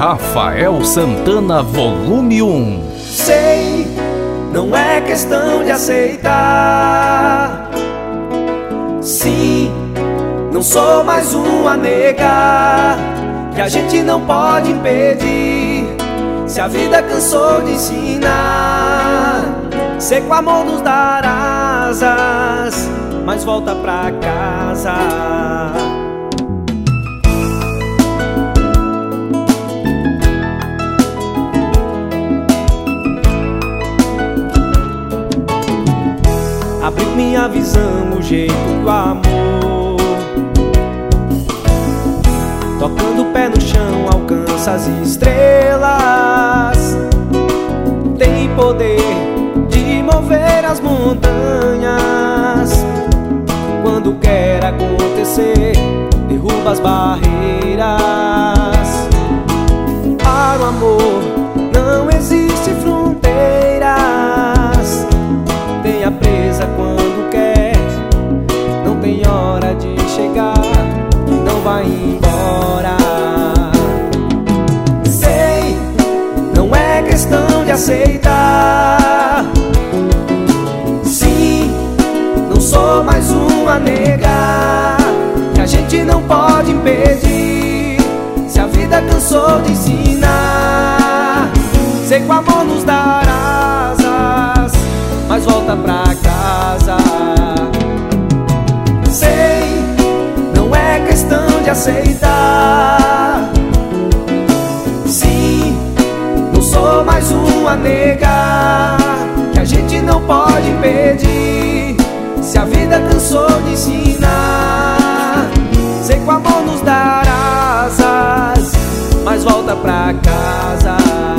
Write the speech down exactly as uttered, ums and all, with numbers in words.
Rafael Santana Volume um. Sei, não é questão de aceitar. Sim, não sou mais um a negar que a gente não pode impedir. Se a vida cansou de ensinar, sei que o amor nos dará asas, mas volta pra casa. Abriu minha visão, o jeito do amor. Tocando o pé no chão, alcança as estrelas. Tem poder de mover as montanhas. Quando quer acontecer, derruba as barreiras. Para o amor não existe fronteiras. Tenha presa quando quer, não tem hora de chegar e não vai embora. Sei, não é questão de aceitar. Sim, não sou mais um a negar que a gente não pode impedir. Se a vida cansou de ensinar, sei que o amor nos dará asas, mas volta pra casa. Sei, não é questão de aceitar. Sim, não sou mais um a negar que a gente não pode impedir. Se a vida cansou de ensinar, sei que o amor nos dará asas, mas volta pra casa.